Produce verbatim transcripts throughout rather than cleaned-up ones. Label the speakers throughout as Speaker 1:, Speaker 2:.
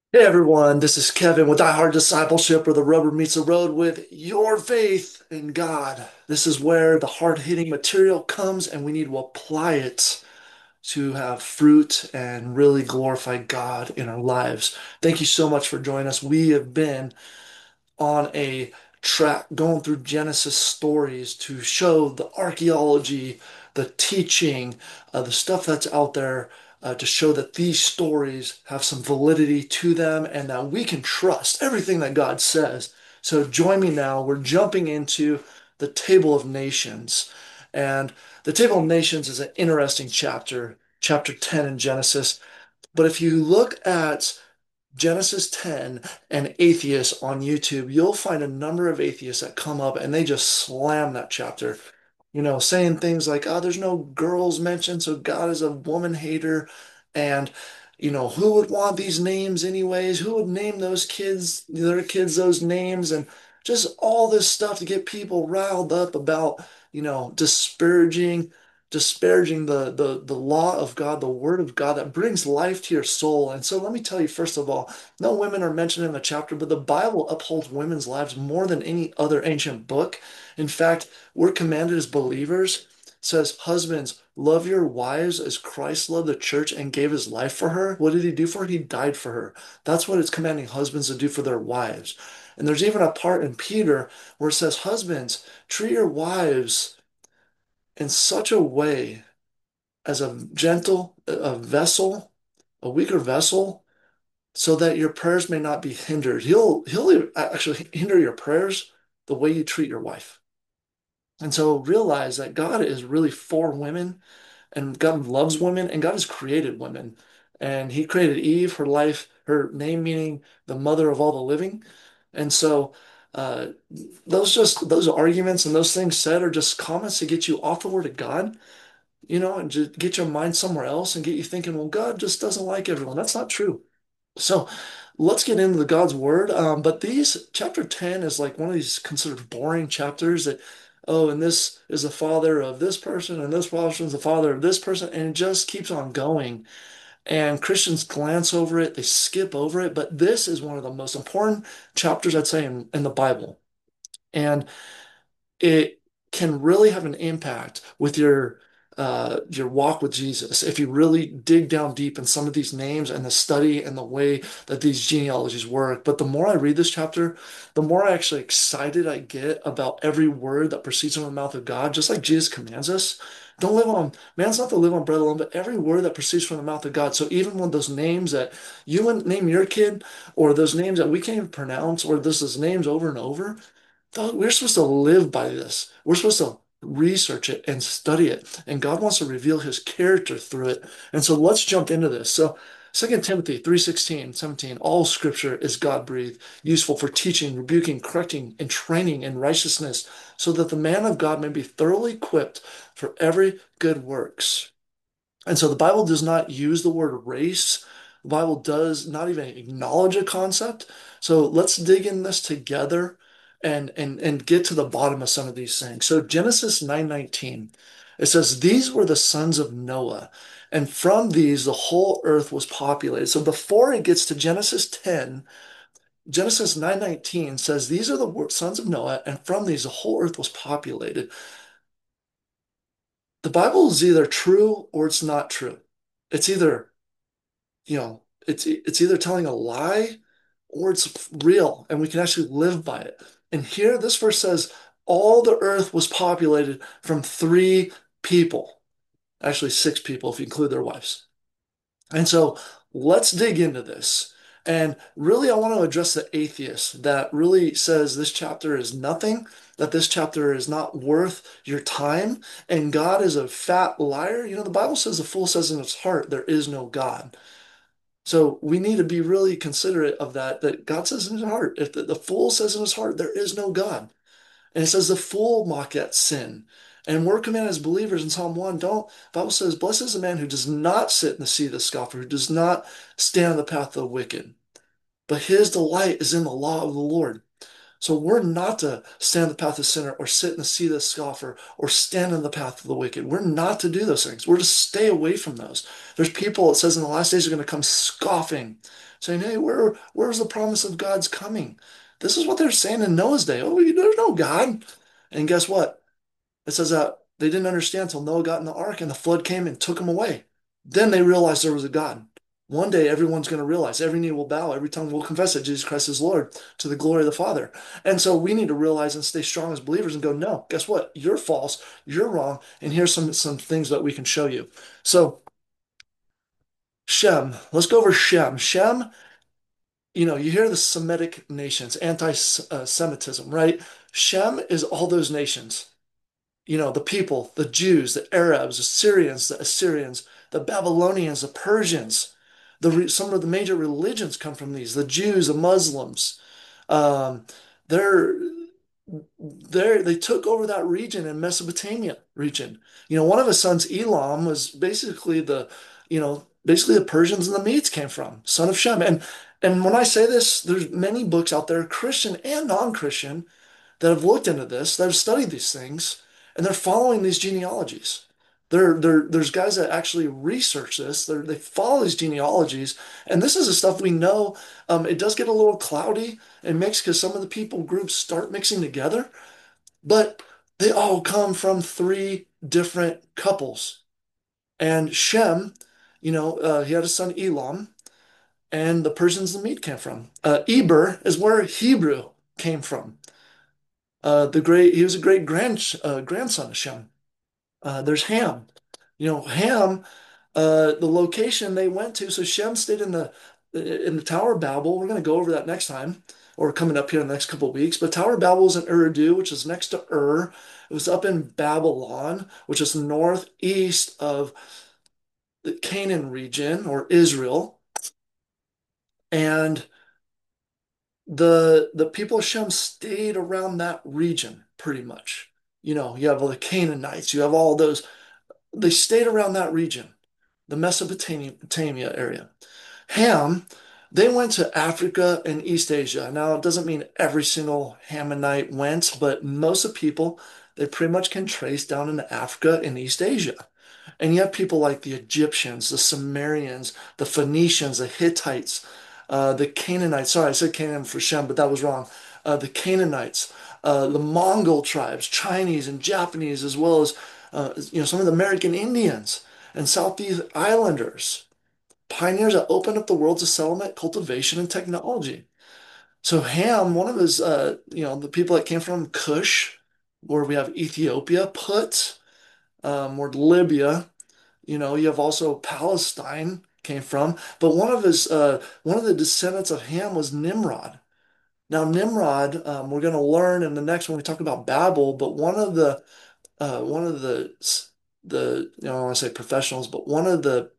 Speaker 1: Hey everyone, this is Kevin with Die Hard Discipleship, where the rubber meets the road with your faith in God. This is where the hard-hitting material comes and we need to apply it to have fruit and really glorify God in our lives. Thank you so much for joining us. We have been on a track going through Genesis stories to show the archaeology, the teaching, uh, the stuff that's out there uh, to show that these stories have some validity to them and that we can trust everything that God says. So join me now. We're jumping into the Table of Nations. And the Table of Nations is an interesting chapter, chapter ten in Genesis. But if you look at Genesis ten and atheists on YouTube, you'll find a number of atheists that come up and they just slam that chapter, you know, saying things like, oh, there's no girls mentioned, so God is a woman hater. And, you know, who would want these names anyways? Who would name those kids, their kids, those names? And just all this stuff to get people riled up about, you know, disparaging disparaging the, the the law of God, the word of God that brings life to your soul. And so let me tell you, first of all, no women are mentioned in the chapter, but the Bible upholds women's lives more than any other ancient book. In fact, we're commanded as believers, says, husbands, love your wives as Christ loved the church and gave his life for her. What did he do for her? He died for her. That's what it's commanding husbands to do for their wives. And there's even a part in Peter where it says, husbands, treat your wives in such a way as a gentle, a vessel, a weaker vessel, so that your prayers may not be hindered. He'll he'll actually hinder your prayers the way you treat your wife. And so realize that God is really for women and God loves women and God has created women. And he created Eve, her life, her name meaning the mother of all the living. And so uh, those just those arguments and those things said are just comments to get you off the word of God, you know, and just get your mind somewhere else and get you thinking, well, God just doesn't like everyone. That's not true. So let's get into the God's word. Um, but these chapter ten is like one of these considered boring chapters that, oh, and this is the father of this person, and this person is the father of this person, and it just keeps on going. And Christians glance over it, they skip over it, but this is one of the most important chapters, I'd say, in, in the Bible. And it can really have an impact with your uh, your walk with Jesus if you really dig down deep in some of these names and the study and the way that these genealogies work. But the more I read this chapter, the more actually excited I get about every word that proceeds from the mouth of God, just like Jesus commands us. Don't live on, man's not to live on bread alone, but every word that proceeds from the mouth of God. So even when those names that you wouldn't name your kid, or those names that we can't even pronounce, or this is names over and over, we're supposed to live by this. We're supposed to research it and study it. And God wants to reveal his character through it. And so let's jump into this. So Second Timothy three sixteen, seventeen, all scripture is God-breathed, useful for teaching, rebuking, correcting, and training in righteousness, so that the man of God may be thoroughly equipped for every good works. And so the Bible does not use the word race. The Bible does not even acknowledge a concept. So let's dig in this together and and and get to the bottom of some of these things. So Genesis nine nineteen, it says, these were the sons of Noah, and from these the whole earth was populated. So before it gets to Genesis ten, Genesis nine nineteen says, these are the sons of Noah, and from these the whole earth was populated. The Bible is either true or it's not true. It's either you know, it's it's either telling a lie or it's real and we can actually live by it. And here this verse says all the earth was populated from three people, actually six people if you include their wives. And so let's dig into this. And really, I want to address the atheist that really says this chapter is nothing, that this chapter is not worth your time, and God is a fat liar. You know, the Bible says the fool says in his heart, there is no God. So we need to be really considerate of that, that God says in his heart, if the, the fool says in his heart, there is no God. And it says the fool mock at sin. And we're commanded as believers in Psalm one, don't, the Bible says, blessed is the man who does not sit in the seat of the scoffer, who does not stand in the path of the wicked, but his delight is in the law of the Lord. So we're not to stand in the path of the sinner or sit in the seat of the scoffer or stand in the path of the wicked. We're not to do those things. We're to stay away from those. There's people, it says in the last days, are going to come scoffing. saying, hey, where, where's the promise of God's coming? This is what they're saying in Noah's day. Oh, there's no God. And guess what? It says that they didn't understand until Noah got in the ark and the flood came and took them away. Then they realized there was a God. One day, everyone's going to realize, every knee will bow, every tongue will confess that Jesus Christ is Lord to the glory of the Father. And so we need to realize and stay strong as believers and go, no, guess what? You're false, you're wrong, and here's some some things that we can show you. So Shem, let's go over Shem. Shem, you know, you hear the Semitic nations, anti-Semitism, right? Shem is all those nations. You know, the people, the Jews, the Arabs, the Syrians, the Assyrians, the Babylonians, the Persians. The some of the major religions come from these. The Jews, the Muslims. Um, they're they they took over that region in Mesopotamia region. You know, one of his sons, Elam, was basically the, you know, basically the Persians and the Medes came from, son of Shem. And and when I say this, there's many books out there, Christian and non-Christian, that have looked into this, that have studied these things, and they're following these genealogies. There, there, there's guys that actually research this. They're, they follow these genealogies, and this is the stuff we know. Um, it does get a little cloudy and mixed because some of the people groups start mixing together, but they all come from three different couples. And Shem, you know, uh, he had a son Elam, and the Persians the Mede came from. Uh, Eber is where Hebrew came from. Uh, the great he was a great grand uh, grandson of Shem. Uh, there's Ham. You know, Ham, uh, the location they went to. So Shem stayed in the in the Tower of Babel. We're going to go over that next time, or coming up here in the next couple of weeks. But Tower of Babel is in Urdu, which is next to Ur. It was up in Babylon, which is northeast of the Canaan region or Israel. And the the people of Shem stayed around that region pretty much. You know, you have all the Canaanites, you have all those, they stayed around that region, the Mesopotamia area. Ham, they went to Africa and East Asia. Now, it doesn't mean every single Hamanite went, but most of the people, they pretty much can trace down into Africa and East Asia. And you have people like the Egyptians, the Sumerians, the Phoenicians, the Hittites, uh, the Canaanites. Sorry, I said Canaan for Shem, but that was wrong. Uh, the Canaanites, uh, the Mongol tribes, Chinese and Japanese, as well as uh, you know some of the American Indians and Southeast Islanders, pioneers that opened up the world to settlement, cultivation, and technology. So Ham, one of his, uh, you know, the people that came from Cush, where we have Ethiopia, Put, um, or Libya. You know, you have also Palestine came from, but one of his uh, one of the descendants of Ham was Nimrod. Now Nimrod, um, we're going to learn in the next one we talk about Babel, but one of the uh, one of the the you know, I don't want to say professionals, but one of the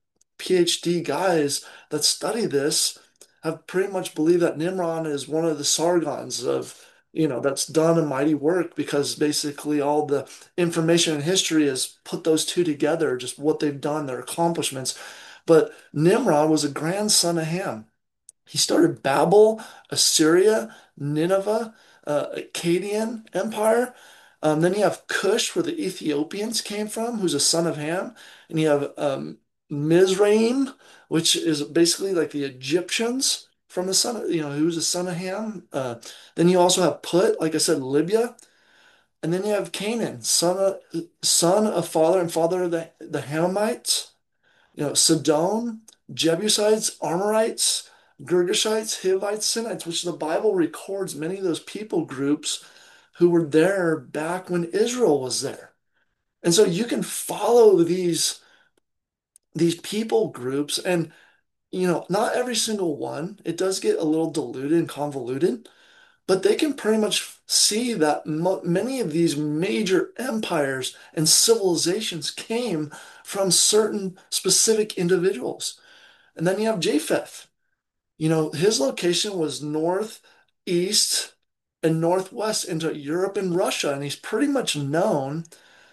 Speaker 1: PhD guys that study this have pretty much believed that Nimrod is one of the Sargons of, you know, that's done a mighty work because basically all the information in history has put those two together, just what they've done, their accomplishments. But Nimrod was a grandson of Ham. He started Babel, Assyria, Nineveh, uh, Akkadian Empire. Um, then you have Cush, where the Ethiopians came from, who's a son of Ham. And you have um, Mizraim, which is basically like the Egyptians from the son of, you know, who's a son of Ham. Uh, then you also have Put, like I said, Libya. And then you have Canaan, son of, son of father and father of the, the Hamites, you know, Sidon, Jebusites, Amorites, Girgashites, Hivites, Sinites, which the Bible records many of those people groups who were there back when Israel was there. And so you can follow these these people groups and you know, not every single one. It does get a little diluted and convoluted, but they can pretty much see that mo many of these major empires and civilizations came from certain specific individuals. And then you have Japheth. You know, his location was north, east, and northwest into Europe and Russia, and he's pretty much known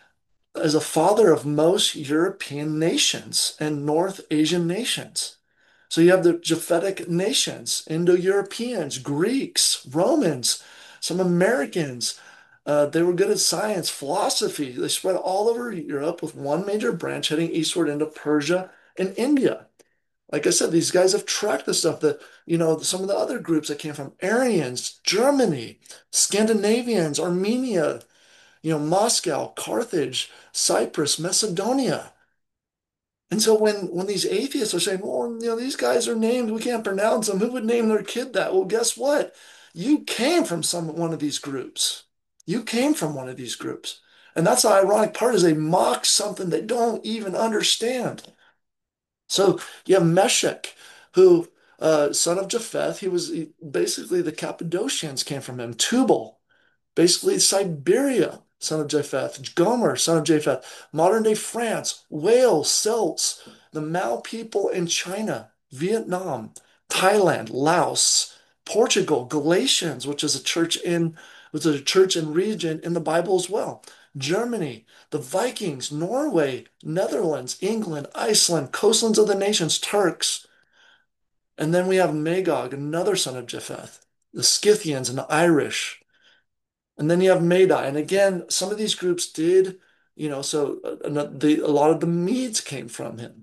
Speaker 1: as a father of most European nations and North Asian nations. So you have the Japhetic nations, Indo-Europeans, Greeks, Romans, some Americans. Uh, they were good at science, philosophy. They spread all over Europe with one major branch heading eastward into Persia and India. Like I said, these guys have tracked the stuff that, you know, some of the other groups that came from Aryans, Germany, Scandinavians, Armenia, you know, Moscow, Carthage, Cyprus, Macedonia. And so when when these atheists are saying, well, you know, these guys are named, we can't pronounce them, who would name their kid that? Well, guess what? You came from some one of these groups. You came from one of these groups. And that's the ironic part is they mock something they don't even understand. So you have Meshech, who, uh, son of Japheth, he was he, basically the Cappadocians came from him. Tubal, basically Siberia, son of Japheth. Gomer, son of Japheth. Modern day France, Wales, Celts, the Mao people in China, Vietnam, Thailand, Laos, Portugal, Galatians, which is a church in which is a church and region in the Bible as well. Germany, the Vikings, Norway, Netherlands, England, Iceland, coastlands of the nations, Turks. And then we have Magog, another son of Japheth, the Scythians and the Irish. And then you have Madai. And again, some of these groups did, you know, so uh, the, a lot of the Medes came from him.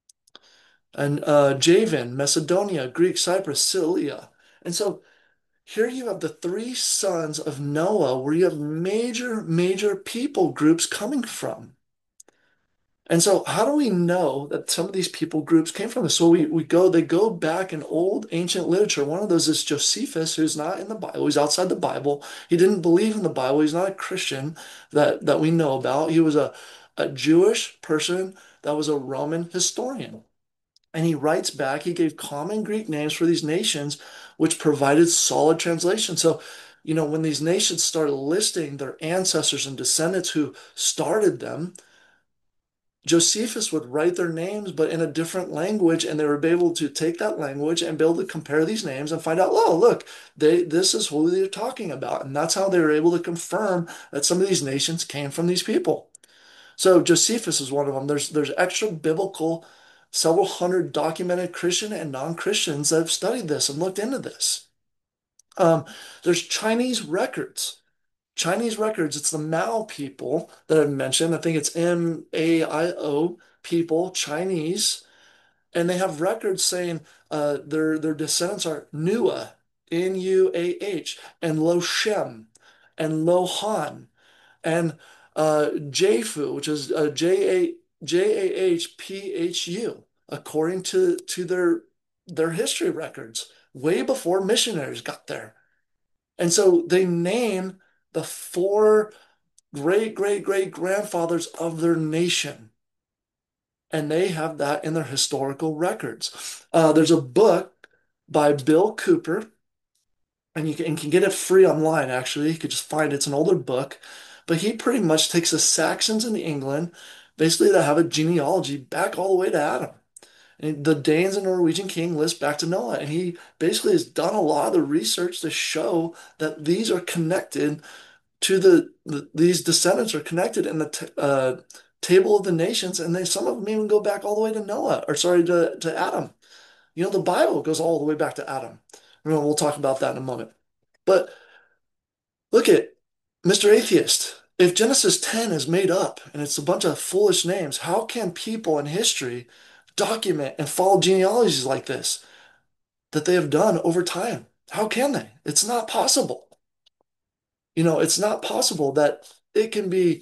Speaker 1: And uh, Javan, Macedonia, Greek, Cyprus, Cilicia. And so here you have the three sons of Noah, where you have major, major people groups coming from. And so how do we know that some of these people groups came from this? So we, we go, they go back in old ancient literature. One of those is Josephus, who's not in the Bible. He's outside the Bible. He didn't believe in the Bible. He's not a Christian that, that we know about. He was a, a Jewish person that was a Roman historian. And he writes back, he gave common Greek names for these nations, which provided solid translation. So, you know, when these nations started listing their ancestors and descendants who started them, Josephus would write their names, but in a different language, and they were able to take that language and be able to compare these names and find out, oh, look, they this is who they're talking about. And that's how they were able to confirm that some of these nations came from these people. So Josephus is one of them. There's there's extra biblical, several hundred documented Christian and non-Christians that have studied this and looked into this. Um, there's Chinese records. Chinese records, it's the Mao people that I've mentioned. I think it's M A I O people, Chinese, and they have records saying uh, their their descendants are Nua, N U A H, and Lo Shem, and Lo Han, and uh, Japhu, which is uh, J A J A H P H U, according to to their their history records, way before missionaries got there. And so they name the four great great great grandfathers of their nation. And they have that in their historical records. Uh, there's a book by Bill Cooper, and you can, and can get it free online, actually. You could just find it. It's an older book. But he pretty much takes the Saxons in England, basically that have a genealogy back all the way to Adam. And the Danes and Norwegian king list back to Noah. And he basically has done a lot of the research to show that these are connected to the, the these descendants are connected in the t uh, table of the nations, and they some of them even go back all the way to Noah, or sorry, to, to Adam. You know, the Bible goes all the way back to Adam. Remember, we'll talk about that in a moment. But look at Mister Atheist. If Genesis ten is made up and it's a bunch of foolish names, how can people in history document and follow genealogies like this that they have done over time? How can they? It's not possible. You know, it's not possible that it can be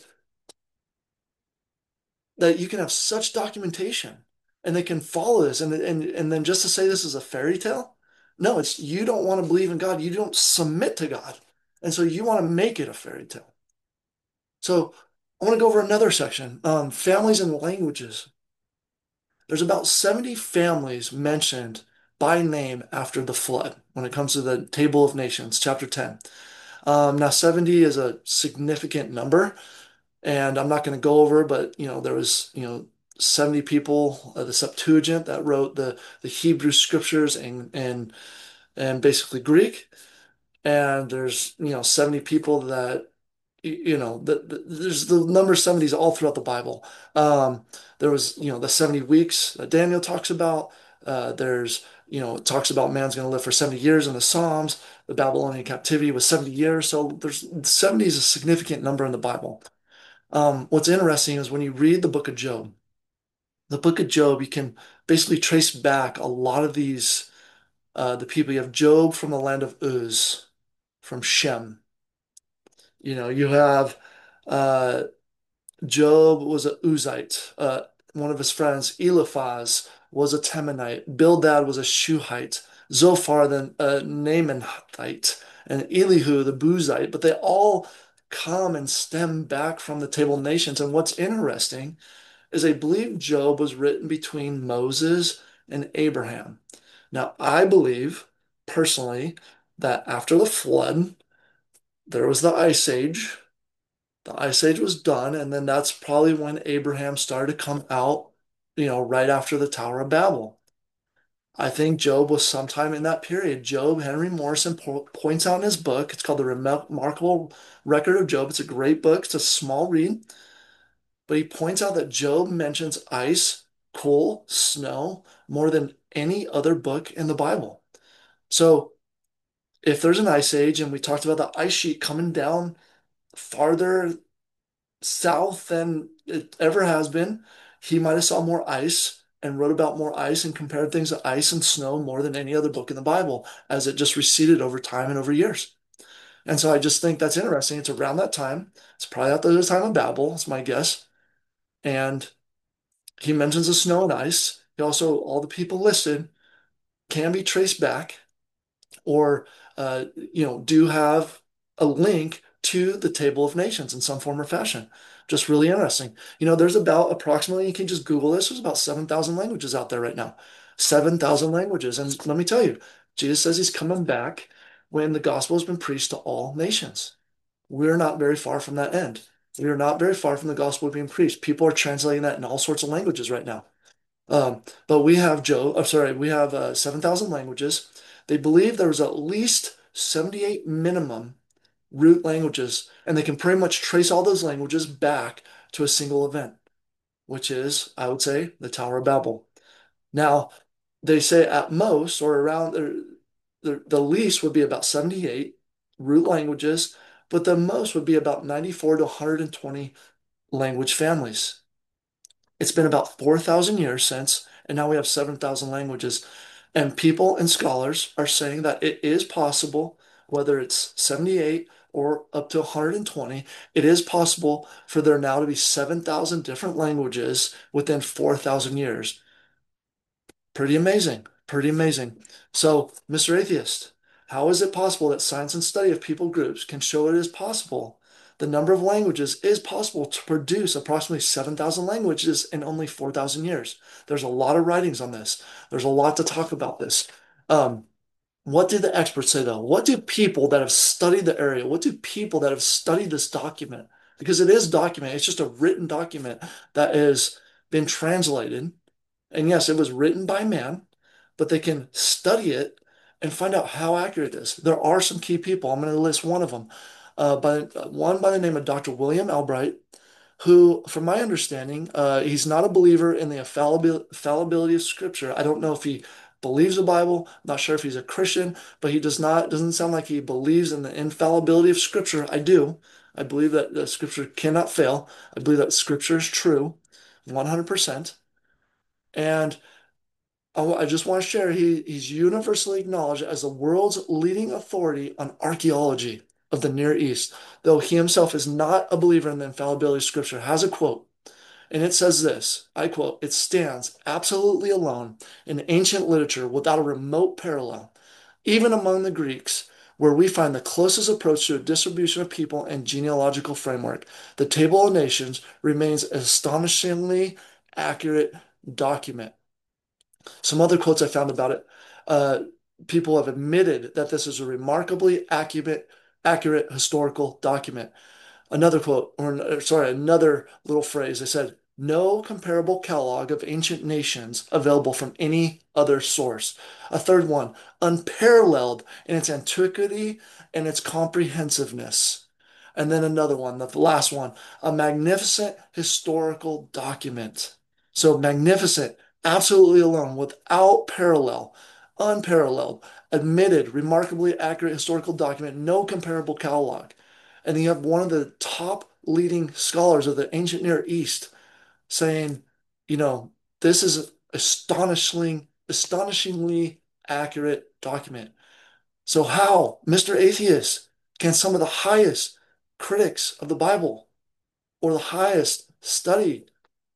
Speaker 1: that you can have such documentation and they can follow this and and and then just to say this is a fairy tale. No, it's you don't want to believe in God, you don't submit to God, and so you want to make it a fairy tale. So I want to go over another section, um, families and languages. There's about seventy families mentioned by name after the flood when it comes to the Table of Nations, chapter ten. Um, now seventy is a significant number, and I'm not going to go over, but you know, there was, you know, seventy people, uh, the Septuagint that wrote the the Hebrew scriptures and and and basically Greek. And there's, you know, seventy people that you know, the, the, there's the number seventies all throughout the Bible. Um, there was, you know, the seventy weeks that Daniel talks about. Uh, there's, you know, it talks about man's going to live for seventy years in the Psalms. The Babylonian captivity was seventy years. So there's seventy is a significant number in the Bible. Um, what's interesting is when you read the book of Job, The book of Job, you can basically trace back a lot of these, uh, the people. You have Job from the land of Uz, from Shem. You know, you have uh, Job was a Uzite. Uh, one of his friends, Eliphaz, was a Temanite. Bildad was a Shuhite. Zophar, the uh, Naamanite, and Elihu, the Buzite. But they all come and stem back from the Table of Nations. And what's interesting is I believe Job was written between Moses and Abraham. Now, I believe personally that after the flood, there was the Ice Age. The Ice Age was done, and then that's probably when Abraham started to come out, you know, right after the Tower of Babel. I think Job was sometime in that period. Job, Henry Morrison po points out in his book, it's called The Remarkable Record of Job. It's a great book, it's a small read, but he points out that Job mentions ice, coal, snow more than any other book in the Bible. So if there's an ice age, and we talked about the ice sheet coming down farther south than it ever has been. He might have saw more ice and wrote about more ice and compared things to ice and snow more than any other book in the Bible as it just receded over time and over years. And so I just think that's interesting. It's around that time. It's probably at the time of Babel, it's my guess. And he mentions the snow and ice. He also, all the people listed can be traced back or uh, you know, do have a link to the Table of Nations in some form or fashion. Just really interesting. You know, there's about approximately, you can just Google this, there's about seven thousand languages out there right now. seven thousand languages. And let me tell you, Jesus says he's coming back when the gospel has been preached to all nations. We're not very far from that end. We are not very far from the gospel being preached. People are translating that in all sorts of languages right now. Um, but we have Joe, I'm sorry, we have uh, seven thousand languages. They believe there was at least seventy-eight minimum root languages, and they can pretty much trace all those languages back to a single event, which is, I would say, the Tower of Babel. Now, they say at most, or around the, the, the least would be about seventy-eight root languages, but the most would be about ninety-four to one hundred twenty language families. It's been about four thousand years since, and now we have seven thousand languages. And people and scholars are saying that it is possible, whether it's seventy-eight or up to one hundred twenty, it is possible for there now to be seven thousand different languages within four thousand years. Pretty amazing. Pretty amazing. So, Mister Atheist, how is it possible that science and study of people groups can show it is possible? The number of languages is possible to produce approximately seven thousand languages in only four thousand years. There's a lot of writings on this. There's a lot to talk about this. Um, what do the experts say though? What do people that have studied the area, what do people that have studied this document? Because it is document, it's just a written document that has been translated. And yes, it was written by man, but they can study it and find out how accurate it is. There are some key people. I'm going to list one of them. Uh, by, one by the name of Doctor William Albright, who, from my understanding, uh, he's not a believer in the infallibil fallibility of Scripture. I don't know if he believes the Bible. I'm not sure if he's a Christian, but he does not, doesn't sound like he believes in the infallibility of Scripture. I do. I believe that the Scripture cannot fail. I believe that Scripture is true, one hundred percent. And I I just want to share, he, he's universally acknowledged as the world's leading authority on archaeology of the Near East, though he himself is not a believer in the infallibility of Scripture, has a quote, and it says this, I quote, "It stands absolutely alone in ancient literature without a remote parallel, even among the Greeks, where we find the closest approach to a distribution of people and genealogical framework. The Table of Nations remains an astonishingly accurate document." Some other quotes I found about it. Uh, people have admitted that this is a remarkably accurate, accurate historical document. Another quote, or sorry, another little phrase. They said, "No comparable catalog of ancient nations available from any other source." A third one, "Unparalleled in its antiquity and its comprehensiveness." And then another one, the last one, "A magnificent historical document." So magnificent, absolutely alone, without parallel, unparalleled, admitted, remarkably accurate historical document, no comparable catalog. And then you have one of the top leading scholars of the ancient Near East saying, you know, This is an astonishing, astonishingly accurate document. So how, Mister Atheist, can some of the highest critics of the Bible or the highest studiers,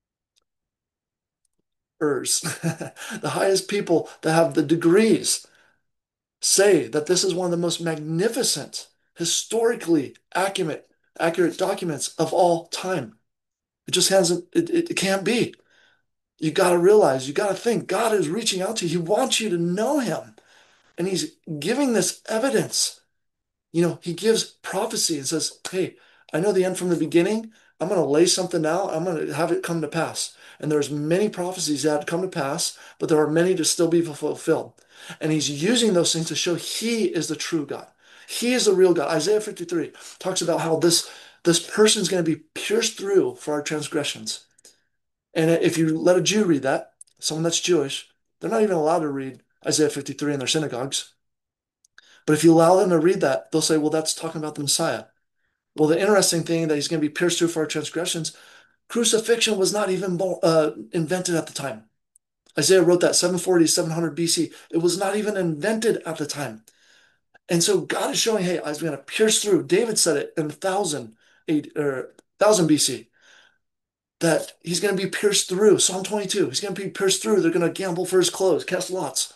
Speaker 1: the highest people that have the degrees, say that this is one of the most magnificent, historically accurate, accurate documents of all time? It just hasn't, it, it, it can't be. You got to realize, you got to think, God is reaching out to you. He wants you to know him. And he's giving this evidence. You know, he gives prophecy and says, hey, I know the end from the beginning. I'm going to lay something out. I'm going to have it come to pass. And there's many prophecies that come to pass, but there are many to still be fulfilled. And he's using those things to show he is the true God. He is the real God. Isaiah fifty-three talks about how this, this person is going to be pierced through for our transgressions. And if you let a Jew read that, someone that's Jewish, they're not even allowed to read Isaiah fifty-three in their synagogues. But if you allow them to read that, they'll say, well, that's talking about the Messiah. Well, the interesting thing that he's going to be pierced through for our transgressions, crucifixion was not even uh, invented at the time. Isaiah wrote that seven forty, seven hundred B C. It was not even invented at the time. And so God is showing, hey, I was going to pierce through. David said it in one thousand, or one thousand B C, that he's going to be pierced through. Psalm twenty-two, he's going to be pierced through. They're going to gamble for his clothes, cast lots.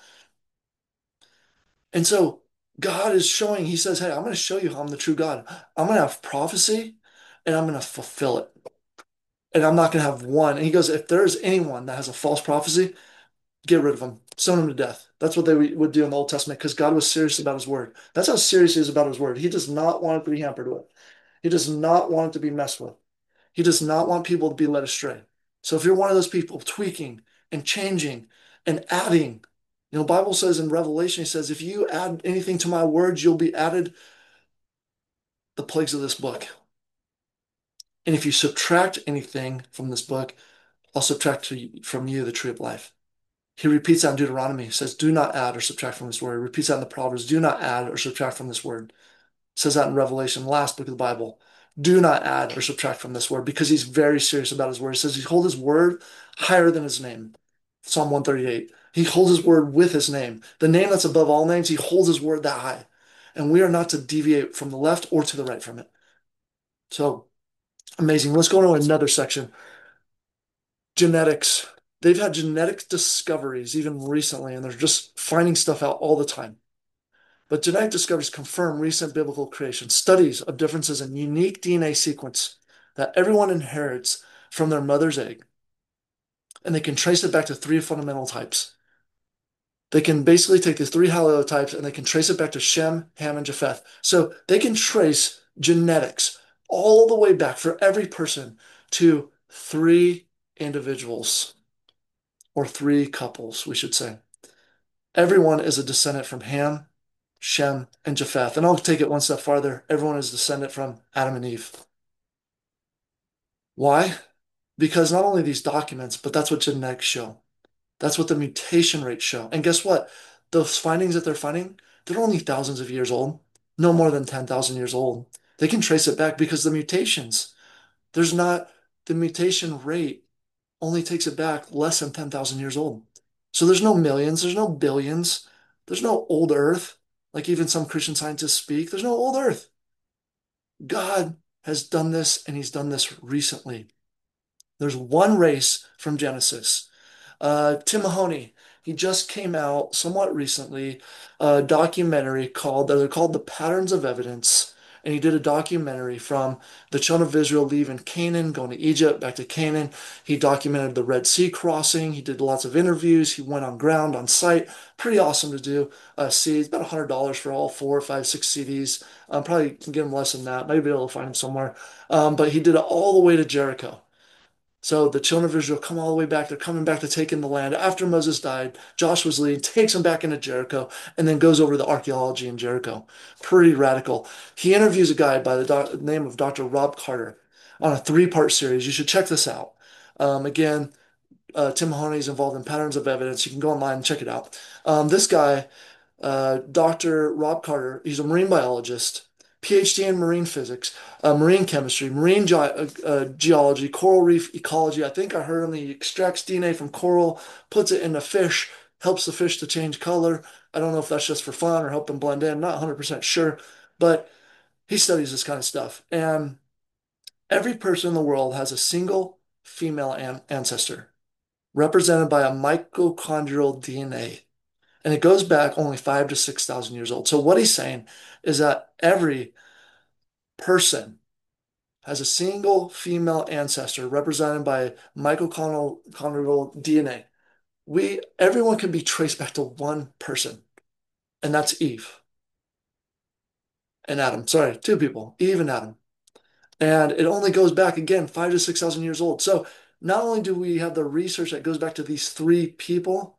Speaker 1: And so God is showing, he says, hey, I'm going to show you how I'm the true God. I'm going to have prophecy and I'm going to fulfill it. And I'm not going to have one. And he goes, if there's anyone that has a false prophecy, get rid of them, stone them to death. That's what they would do in the Old Testament because God was serious about his word. That's how serious he is about his word. He does not want it to be hampered with. He does not want it to be messed with. He does not want people to be led astray. So if you're one of those people tweaking and changing and adding, you know, the Bible says in Revelation, it says, if you add anything to my words, you'll be added the plagues of this book. And if you subtract anything from this book, I'll subtract from you the tree of life. He repeats that in Deuteronomy. He says, do not add or subtract from this word. He repeats that in the Proverbs. Do not add or subtract from this word. It says that in Revelation, last book of the Bible. Do not add or subtract from this word because he's very serious about his word. He says he holds his word higher than his name. Psalm one thirty-eight. He holds his word with his name. The name that's above all names, he holds his word that high. And we are not to deviate from the left or to the right from it. So amazing. Let's go to another section. Genetics. They've had genetic discoveries even recently, and they're just finding stuff out all the time. But genetic discoveries confirm recent biblical creation, studies of differences in unique D N A sequence that everyone inherits from their mother's egg. And they can trace it back to three fundamental types. They can basically take the three halotypes and they can trace it back to Shem, Ham, and Japheth. So they can trace genetics all the way back for every person to three individuals, or three couples, we should say. Everyone is a descendant from Ham, Shem, and Japheth. And I'll take it one step farther. Everyone is descendant from Adam and Eve. Why? Because not only these documents, but that's what genetics show. That's what the mutation rates show. And guess what? Those findings that they're finding, they're only thousands of years old, no more than ten thousand years old. They can trace it back because the mutations, there's not, the mutation rate only takes it back less than ten thousand years old. So there's no millions, there's no billions, there's no old earth, like even some Christian scientists speak. There's no old earth. God has done this, and he's done this recently. There's one race from Genesis. Uh, Tim Mahoney, he just came out somewhat recently, a documentary called, they're called The Patterns of Evidence. And he did a documentary from the children of Israel leaving Canaan, going to Egypt, back to Canaan. He documented the Red Sea crossing. He did lots of interviews. He went on ground, on site. Pretty awesome to do. Uh, see, it's about one hundred dollars for all four, five, six C Ds. Um, probably can get him less than that. Maybe be able to find him somewhere. Um, but he did it all the way to Jericho. So the children of Israel come all the way back. They're coming back to take in the land. After Moses died, Joshua's leading, takes them back into Jericho, and then goes over the archaeology in Jericho. Pretty radical. He interviews a guy by the doc- name of Doctor Rob Carter on a three-part series. You should check this out. Um, again, uh, Tim Mahoney is involved in Patterns of Evidence. You can go online and check it out. Um, this guy, uh, Doctor Rob Carter, he's a marine biologist. PhD in marine physics, uh, marine chemistry, marine ge uh, uh, geology, coral reef ecology. I think I heard him, he extracts D N A from coral, puts it in a fish, helps the fish to change color. I don't know if that's just for fun or help them blend in. Not one hundred percent sure, but he studies this kind of stuff. And every person in the world has a single female an ancestor represented by a mitochondrial D N A. And it goes back only five to six thousand years old. So what he's saying is that every person has a single female ancestor represented by mitochondrial D N A. We, everyone can be traced back to one person, and that's Eve and Adam. Sorry, two people, Eve and Adam. And it only goes back again five to six thousand years old. So not only do we have the research that goes back to these three people,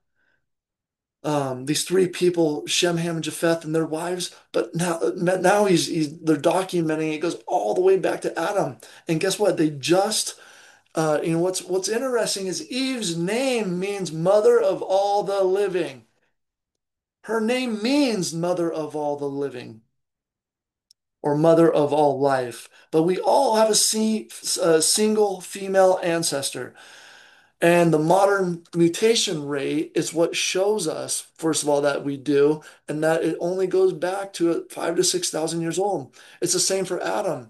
Speaker 1: um, these three people, Shem, Ham, and Japheth, and their wives. But now, now he's, he's they're documenting it goes all the way back to Adam. And guess what? They just, uh, you know, what's what's interesting is Eve's name means mother of all the living. Her name means mother of all the living, or mother of all life. But we all have a, C, a single female ancestor. And the modern mutation rate is what shows us, first of all, that we do, and that it only goes back to five to six thousand years old. It's the same for Adam.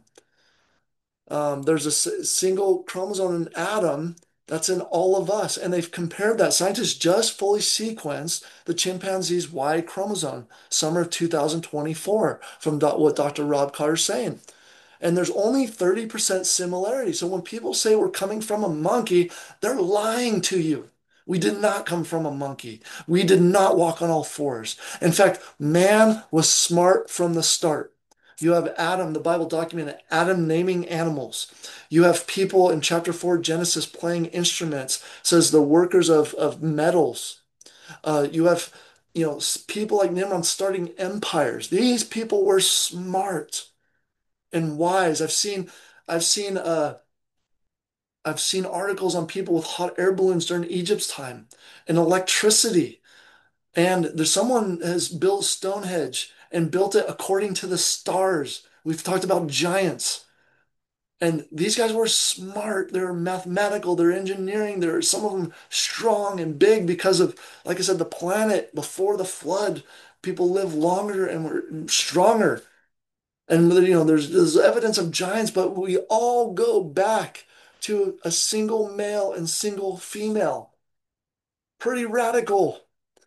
Speaker 1: Um, there's a s- single chromosome in Adam that's in all of us, and they've compared that. Scientists just fully sequenced the chimpanzee's Y chromosome, summer of two thousand twenty-four, from do- what Doctor Rob Carter's saying. And there's only thirty percent similarity. So when people say we're coming from a monkey, they're lying to you. We did not come from a monkey. We did not walk on all fours. In fact, man was smart from the start. You have Adam, the Bible documented Adam naming animals. You have people in chapter four, Genesis, playing instruments, says the workers of, of metals. Uh, you have, you know, people like Nimrod starting empires. These people were smart and wise. I've seen I've seen uh I've seen articles on people with hot air balloons during Egypt's time and electricity. And there's someone has built Stonehenge and built it according to the stars. We've talked about giants. And these guys were smart. They're mathematical. They're engineering. They're some of them strong and big because of, like I said, the planet before the flood. People lived longer and were stronger. And you know, there's there's evidence of giants, but we all go back to a single male and single female. Pretty radical.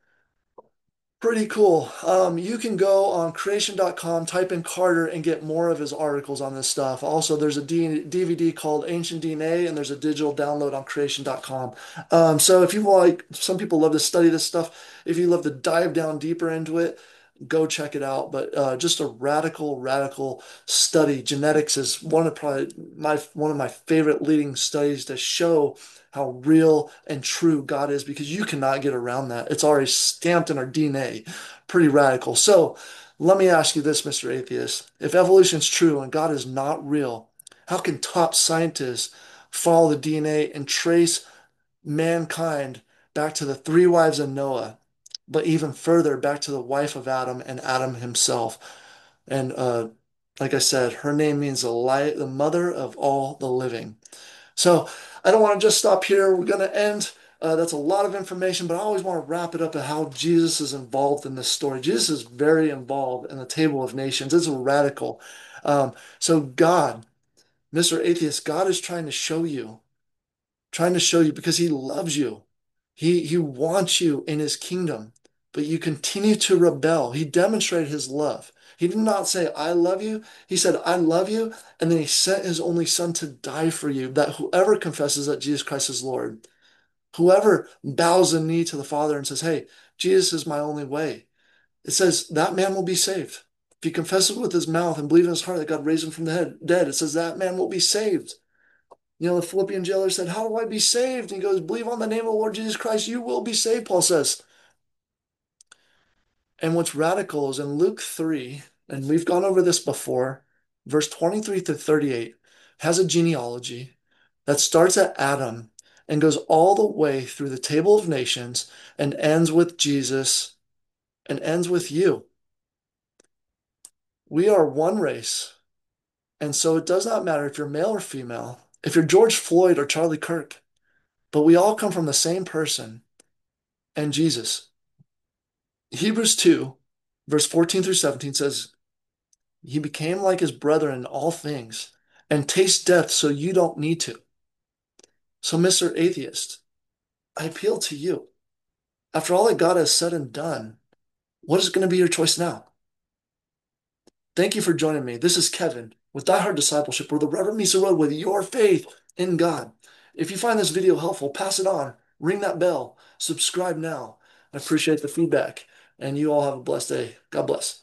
Speaker 1: Pretty cool. Um, you can go on creation dot com, type in Carter, and get more of his articles on this stuff. Also, there's a D DVD called Ancient D N A, and there's a digital download on creation dot com. Um, so if you like, some people love to study this stuff. If you love to dive down deeper into it, go check it out. But uh, just a radical, radical study. Genetics is one of probably my one of my favorite leading studies to show how real and true God is because you cannot get around that. It's already stamped in our D N A. Pretty radical. So let me ask you this, Mister Atheist. If evolution is true and God is not real, how can top scientists follow the D N A and trace mankind back to the three wives of Noah, but even further back to the wife of Adam and Adam himself? And uh, like I said, her name means the light, the mother of all the living. So I don't want to just stop here. We're going to end. Uh, that's a lot of information, but I always want to wrap it up at how Jesus is involved in this story. Jesus is very involved in the table of nations. It's radical. Um, so God, Mister Atheist, God is trying to show you, trying to show you because he loves you. He, he wants you in his kingdom, but you continue to rebel. He demonstrated his love. He did not say, I love you. He said, I love you. And then he sent his only son to die for you, that whoever confesses that Jesus Christ is Lord, whoever bows the knee to the Father and says, hey, Jesus is my only way, it says that man will be saved. If he confesses with his mouth and believes in his heart that God raised him from the dead, it says that man will be saved. You know, the Philippian jailer said, how do I be saved? And he goes, believe on the name of the Lord Jesus Christ, you will be saved, Paul says. And what's radical is in Luke three, and we've gone over this before, verse twenty-three to thirty-eight has a genealogy that starts at Adam and goes all the way through the table of nations and ends with Jesus and ends with you. We are one race. And so it does not matter if you're male or female, if you're George Floyd or Charlie Kirk, but we all come from the same person and Jesus. Hebrews two, verse fourteen through seventeen says, He became like his brother in all things and tastes death so you don't need to. So, Mister Atheist, I appeal to you. After all that God has said and done, what is going to be your choice now? Thank you for joining me. This is Kevin with Die Hard Discipleship, where the rubber meets the road with your faith in God. If you find this video helpful, pass it on, ring that bell, subscribe now. I appreciate the feedback, and you all have a blessed day. God bless.